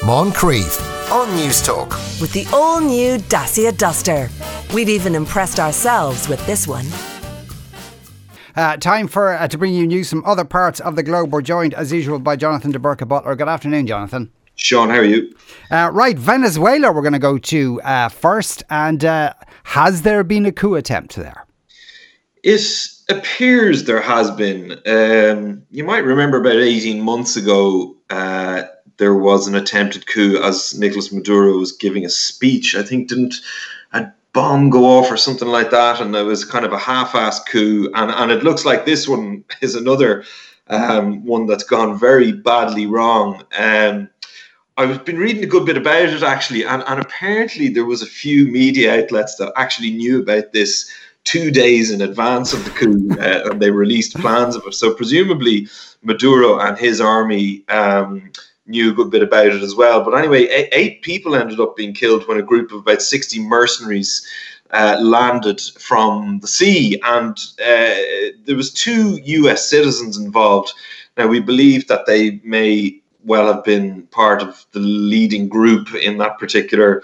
Moncrief on News Talk. With the all-new Dacia Duster. We've even impressed ourselves with this one. Time for to bring you news from other parts of the globe. We're joined, as usual, by Jonathan de Burke-Butler. Good afternoon, Jonathan. Sean, how are you? Right, Venezuela we're going to go to first. And has there been a coup attempt there? It appears there has been. You might remember about 18 months ago, there was an attempted coup as Nicolas Maduro was giving a speech. I think didn't a bomb go off or something like that, and there was kind of a half-assed coup. And it looks like this one is another one that's gone very badly wrong. I've been reading a good bit about it, actually, and apparently there was a few media outlets that actually knew about this 2 days in advance of the coup, and they released plans of it. So presumably Maduro and his army knew a good bit about it as well. But anyway, 8 people ended up being killed when a group of about 60 mercenaries landed from the sea, and there was 2 US citizens involved. Now, we believe that they may well have been part of the leading group in that particular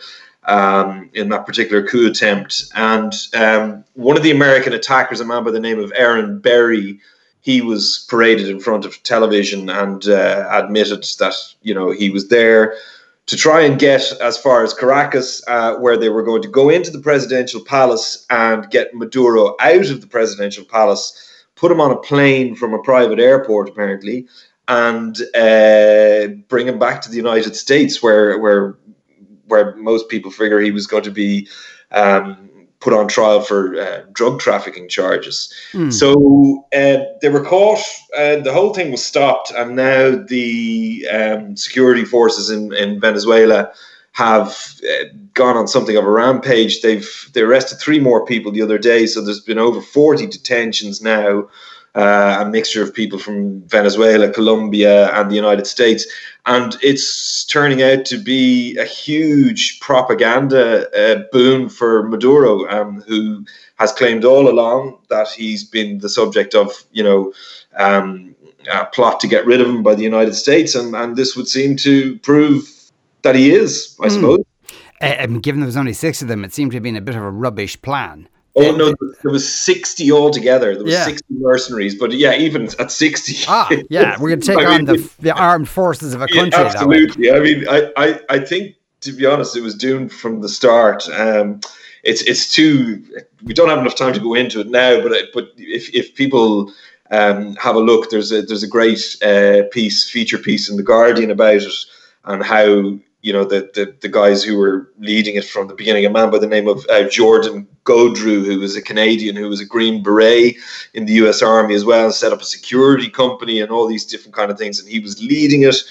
coup attempt. And one of the American attackers, a man by the name of Aaron Berry, he was paraded in front of television and admitted that, you know, he was there to try and get as far as Caracas, where they were going to go into the presidential palace and get Maduro out of the presidential palace, put him on a plane from a private airport, apparently, and bring him back to the United States, where most people figure he was going to be put on trial for drug trafficking charges. So they were caught. The whole thing was stopped, and now the security forces in Venezuela have gone on something of a rampage. They arrested 3 more people the other day, so there's been over 40 detentions now. A mixture of people from Venezuela, Colombia, and the United States. And it's turning out to be a huge propaganda boon for Maduro, who has claimed all along that he's been the subject of, a plot to get rid of him by the United States. And this would seem to prove that he is, I suppose. Given there was only 6 of them, it seemed to have been a bit of a rubbish plan. Oh, no, there was 60 altogether. There was 60 mercenaries. But yeah, even at 60. We're going to take on the armed forces of a country. Absolutely. I mean, I think, to be honest, it was doomed from the start. It's too... We don't have enough time to go into it now, but if people have a look, there's a great feature piece in The Guardian about it, and how... the guys who were leading it from the beginning, a man by the name of Jordan Godreau, who was a Canadian, who was a Green Beret in the US Army as well, set up a security company and all these different kind of things, and he was leading it.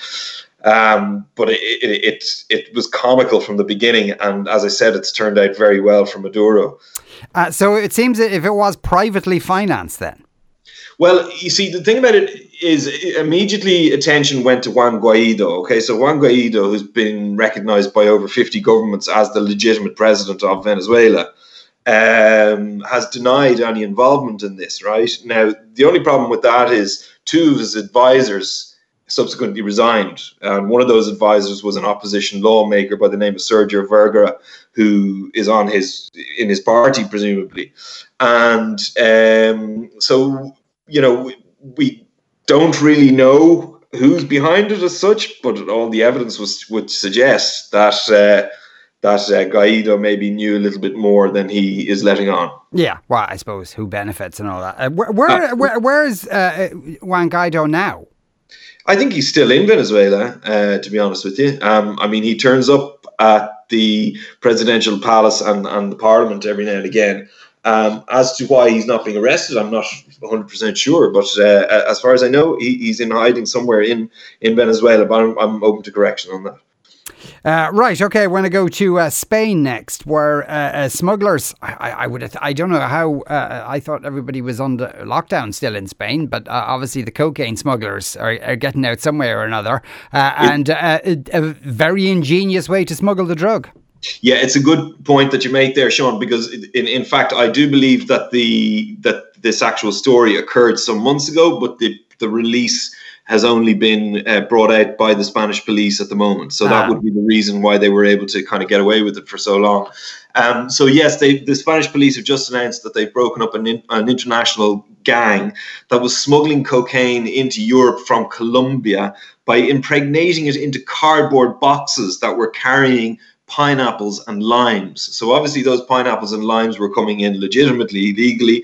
But it was comical from the beginning, and as I said, it's turned out very well for Maduro. So it seems that if it was privately financed then? Well, you see, the thing about it is immediately attention went to Juan Guaido. Okay, so Juan Guaido, who's been recognized by over 50 governments as the legitimate president of Venezuela, has denied any involvement in this, right? Now, the only problem with that is 2 of his advisors subsequently resigned. And one of those advisors was an opposition lawmaker by the name of Sergio Vergara, who is in his party, presumably. And so... we don't really know who's behind it as such, but all the evidence would suggest that Guaido maybe knew a little bit more than he is letting on. Yeah, well, I suppose who benefits and all that. Where is Juan Guaido now? I think he's still in Venezuela, to be honest with you. He turns up at the presidential palace and the parliament every now and again. As to why he's not being arrested, I'm not 100% sure. But as far as I know, he's in hiding somewhere in Venezuela. But I'm open to correction on that. Right. Okay. We're going to go to Spain next, where smugglers. I don't know how. I thought everybody was under lockdown still in Spain, but obviously the cocaine smugglers are getting out some way or another, and a very ingenious way to smuggle the drug. Yeah, it's a good point that you make there, Sean, because in fact, I do believe that this actual story occurred some months ago, but the release has only been brought out by the Spanish police at the moment. So that would be the reason why they were able to kind of get away with it for so long. So yes, the Spanish police have just announced that they've broken up an international gang that was smuggling cocaine into Europe from Colombia by impregnating it into cardboard boxes that were carrying pineapples and limes. So obviously those pineapples and limes were coming in legitimately, legally,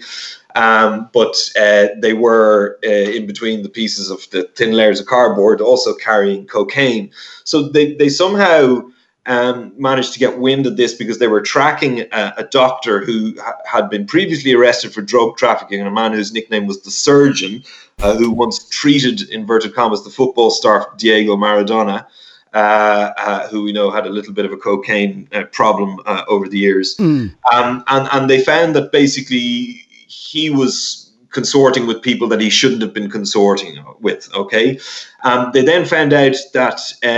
but they were in between the pieces of the thin layers of cardboard also carrying cocaine. So they somehow managed to get wind of this because they were tracking a doctor who had been previously arrested for drug trafficking, and a man whose nickname was the Surgeon, who once treated, inverted commas, the football star Diego Maradona, who we know had a little bit of a cocaine problem over the years. And they found that basically he was consorting with people that he shouldn't have been consorting with, okay? They then found out that,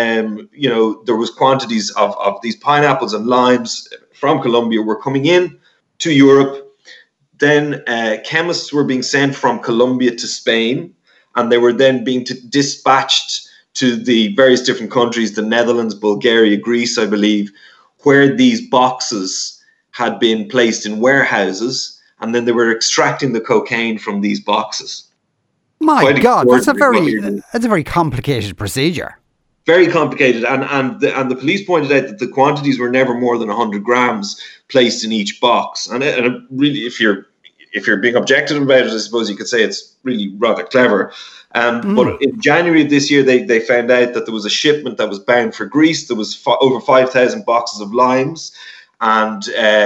there was quantities of these pineapples and limes from Colombia were coming in to Europe. Then chemists were being sent from Colombia to Spain, and they were then being dispatched to the various different countries, the Netherlands, Bulgaria, Greece, I believe, where these boxes had been placed in warehouses, and then they were extracting the cocaine from these boxes. My God, that's a very complicated procedure. Very complicated, and the police pointed out that the quantities were never more than 100 grams placed in each box. And really, if you're being objective about it, I suppose you could say it's really rather clever. But in January of this year, they found out that there was a shipment that was bound for Greece. There was over 5,000 boxes of limes and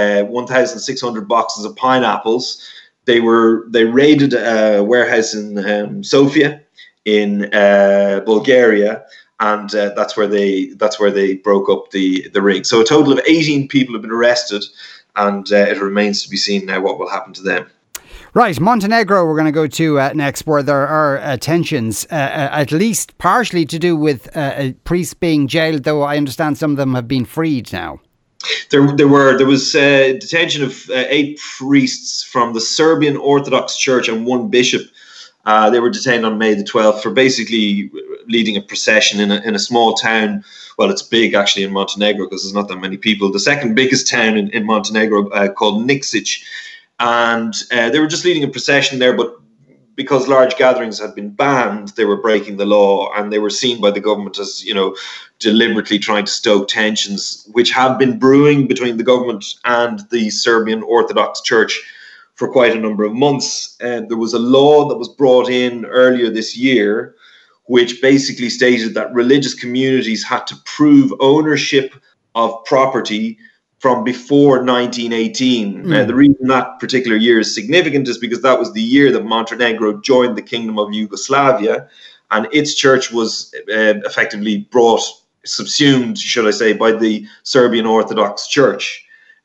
1,600 boxes of pineapples. They raided a warehouse in Sofia in Bulgaria, and that's where they broke up the ring. So a total of 18 people have been arrested, and it remains to be seen now what will happen to them. Right, Montenegro we're going to go to next, where there are tensions, at least partially to do with priests being jailed, though I understand some of them have been freed now. There was detention of 8 priests from the Serbian Orthodox Church and 1 bishop. They were detained on May the 12th for basically leading a procession in a small town. Well, it's big actually in Montenegro because there's not that many people. The second biggest town in Montenegro called Nikšić. And they were just leading a procession there, but because large gatherings had been banned, they were breaking the law, and they were seen by the government as, deliberately trying to stoke tensions, which have been brewing between the government and the Serbian Orthodox Church for quite a number of months. There was a law that was brought in earlier this year, which basically stated that religious communities had to prove ownership of property from before 1918. Now, the reason that particular year is significant is because that was the year that Montenegro joined the Kingdom of Yugoslavia, and its church was effectively subsumed, should I say, by the Serbian Orthodox Church.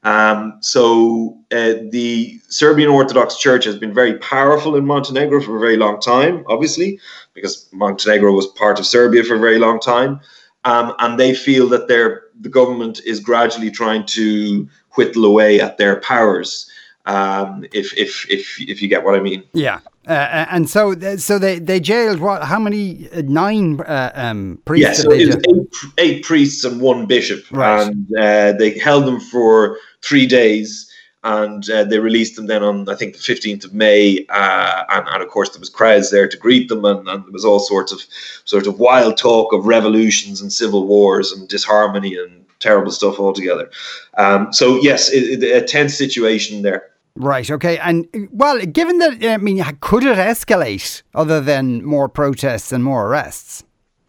So the Serbian Orthodox Church has been very powerful in Montenegro for a very long time, obviously, because Montenegro was part of Serbia for a very long time. And they feel that the government is gradually trying to whittle away at their powers, if you get what I mean. Yeah, and so they jailed what? How many? 9 priests. Yeah, so it was 8 priests and 1 bishop, right. And they held them for 3 days. And they released them then on, I think, the 15th of May. And of course, there was crowds there to greet them. And there was all sorts of wild talk of revolutions and civil wars and disharmony and terrible stuff altogether. So, yes, a tense situation there. Right. OK. And, well, given that, could it escalate other than more protests and more arrests?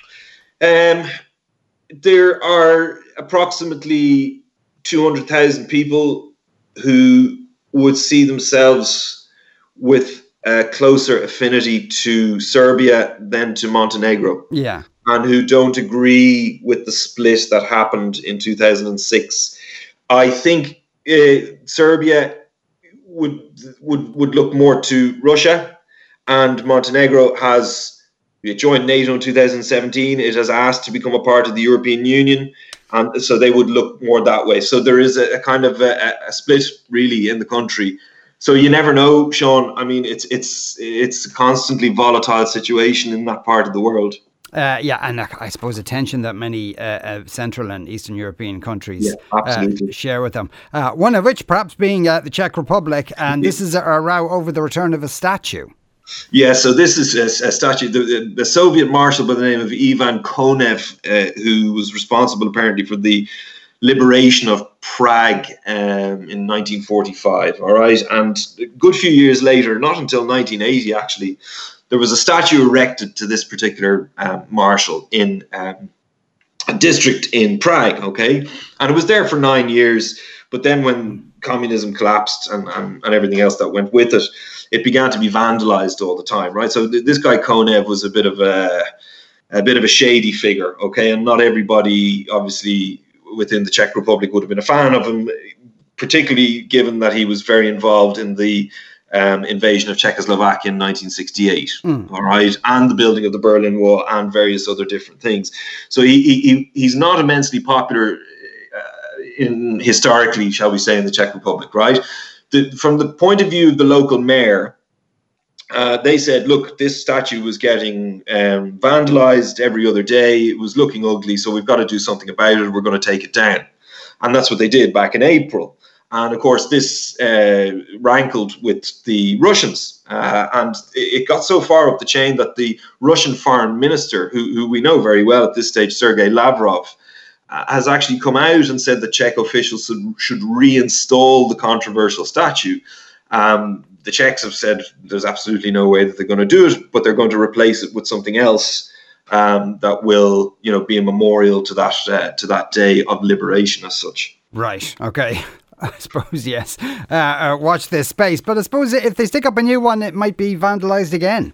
There are approximately 200,000 people who would see themselves with a closer affinity to Serbia than to Montenegro. Yeah. And who don't agree with the split that happened in 2006. I think Serbia would look more to Russia, and Montenegro has joined NATO in 2017. It has asked to become a part of the European Union. And so they would look more that way. So there is a kind of a split, really, in the country So you never know, Sean. I mean, it's a constantly volatile situation in that part of the world. Yeah, and I suppose a tension that many Central and Eastern European countries share with them. One of which perhaps being the Czech Republic, and this is a row over the return of a statue. Yeah, so this is a statue. The Soviet marshal by the name of Ivan Konev, who was responsible apparently for the liberation of Prague in 1945. All right, and a good few years later, not until 1980 actually, there was a statue erected to this particular marshal in a district in Prague. Okay, and it was there for 9 years. But then when communism collapsed and everything else that went with it, it began to be vandalized all the time, right? So this guy Konev was a bit of a shady figure, okay? And not everybody, obviously, within the Czech Republic would have been a fan of him, particularly given that he was very involved in the invasion of Czechoslovakia in 1968, all right, and the building of the Berlin Wall and various other different things. So he's not immensely popular historically, shall we say, in the Czech Republic, right? From the point of view of the local mayor, they said, look, this statue was getting vandalized every other day. It was looking ugly, so we've got to do something about it. We're going to take it down. And that's what they did back in April. And of course, this rankled with the Russians. And it got so far up the chain that the Russian foreign minister, who we know very well at this stage, Sergei Lavrov, has actually come out and said that Czech officials should reinstall the controversial statue. The Czechs have said there's absolutely no way that they're going to do it, but they're going to replace it with something else that will, be a memorial to that day of liberation as such. Right. Okay. I suppose, yes. Watch this space. But I suppose if they stick up a new one, it might be vandalised again.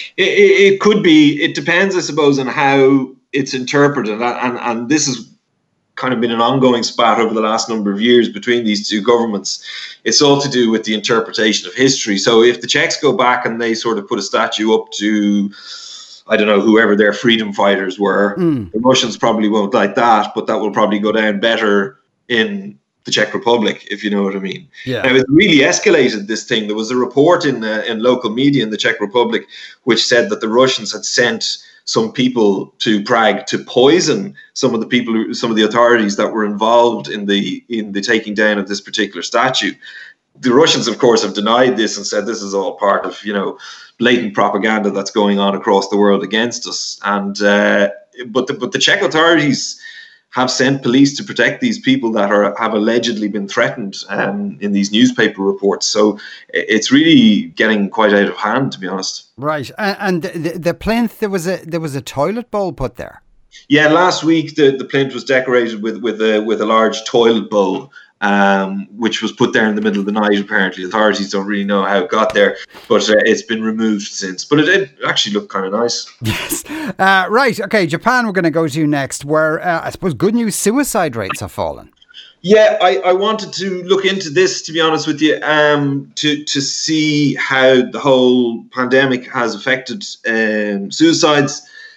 It could be. It depends, I suppose, on how it's interpreted. And this is kind of been an ongoing spat over the last number of years between these two governments. It's all to do with the interpretation of history. So if the Czechs go back and they sort of put a statue up to, I don't know, whoever their freedom fighters were, the Russians probably won't like that, but that will probably go down better in the Czech Republic, if you know what I mean. Yeah. Now, it really escalated, this thing. There was a report in local media in the Czech Republic which said that the Russians had sent some people to Prague to poison some of the authorities that were involved in the taking down of this particular statue. The Russians, of course, have denied this and said this is all part of, blatant propaganda that's going on across the world against us. And but the Czech authorities have sent police to protect these people that have allegedly been threatened in these newspaper reports. So it's really getting quite out of hand, to be honest. Right. And the plinth, there was a toilet bowl put there. Yeah, last week the plinth was decorated with a large toilet bowl, which was put there in the middle of the night. Apparently, authorities don't really know how it got there, but it's been removed since. But it did actually look kind of nice. Yes. Right. Okay. Japan. We're going to go to next, where I suppose good news: suicide rates have fallen. Yeah, I wanted to look into this, to be honest with you, to see how the whole pandemic has affected suicides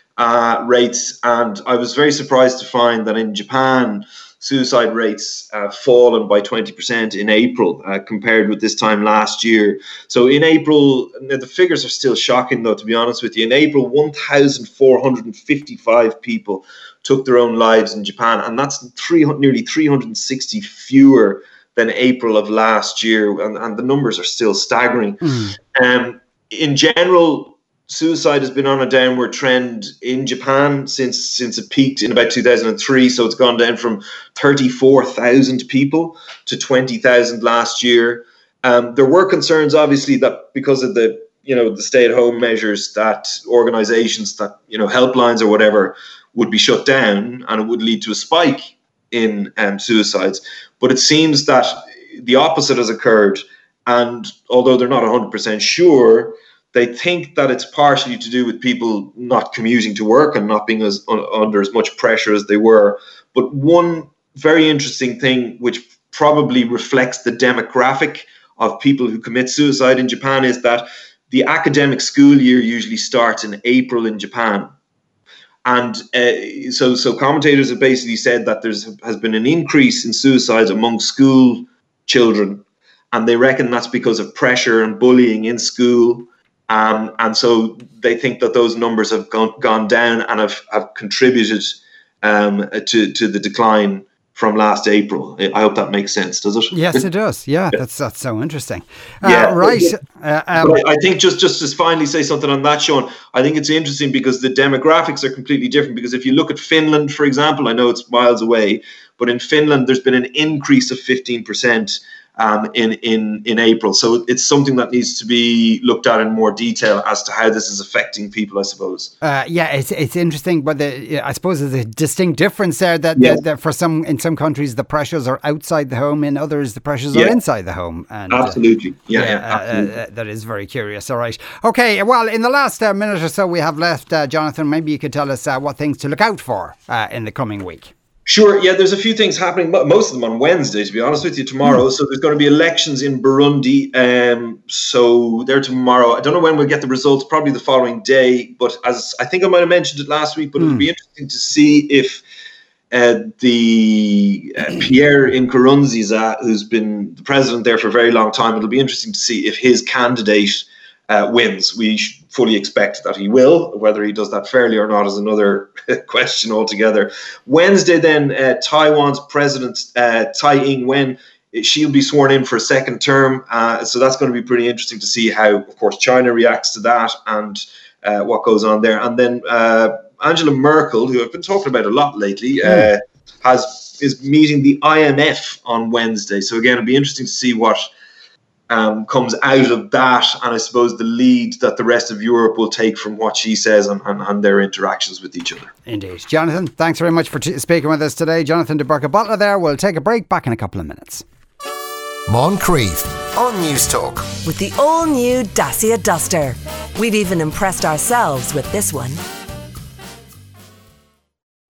rates, and I was very surprised to find that in Japan, suicide rates have fallen by 20% in April compared with this time last year. So in April, the figures are still shocking though, to be honest with you. In April, 1,455 people took their own lives in Japan, and that's nearly 360 fewer than April of last year, and the numbers are still staggering. In general, suicide has been on a downward trend in Japan since it peaked in about 2003. So it's gone down from 34,000 people to 20,000 last year. There were concerns, obviously, that because of the stay-at-home measures, that organizations, that helplines or whatever would be shut down, and it would lead to a spike in suicides. But it seems that the opposite has occurred, and although they're not 100% sure, they think that it's partially to do with people not commuting to work and not being under as much pressure as they were. But one very interesting thing, which probably reflects the demographic of people who commit suicide in Japan, is that the academic school year usually starts in April in Japan. And so commentators have basically said that has been an increase in suicides among school children. and they reckon that's because of pressure and bullying in school. And so they think that those numbers have gone down and have contributed to the decline from last April. I hope that makes sense, does it? Yes, it does. Yeah, that's so interesting. Right. I think just to finally say something on that, Sean, I think it's interesting because the demographics are completely different. Because if you look at Finland, for example, I know it's miles away, but in Finland, there's been an increase of 15% in April. So it's something that needs to be looked at in more detail as to how this is affecting people, I suppose. It's interesting, but I suppose there's a distinct difference there that in some countries the pressures are outside the home, in others the pressures are inside the home. And, absolutely. Absolutely. That is very curious. All right. Okay, well, in the last minute or so we have left, Jonathan, maybe you could tell us what things to look out for in the coming week. Sure. Yeah, there's a few things happening, most of them on Wednesday, to be honest with you, tomorrow. So there's going to be elections in Burundi. So they're tomorrow. I don't know when we'll get the results, probably the following day. But as I think I might have mentioned it last week, but it'll be interesting to see if the Pierre Nkurunziza, who's been the president there for a very long time, it'll be interesting to see if his candidate wins. We fully expect that he will. Whether he does that fairly or not is another question altogether. Wednesday then, Taiwan's president, Tsai Ing-wen, she'll be sworn in for a second term. So that's going to be pretty interesting to see how, of course, China reacts to that and what goes on there. And then Angela Merkel, who I've been talking about a lot lately, is meeting the IMF on Wednesday. So again, it'll be interesting to see what comes out of that, and I suppose the lead that the rest of Europe will take from what she says and their interactions with each other. Indeed. Jonathan, thanks very much for speaking with us today. Jonathan de Burke-Butler there. We'll take a break, back in a couple of minutes. Moncrief on Newstalk. With the all-new Dacia Duster. We've even impressed ourselves with this one.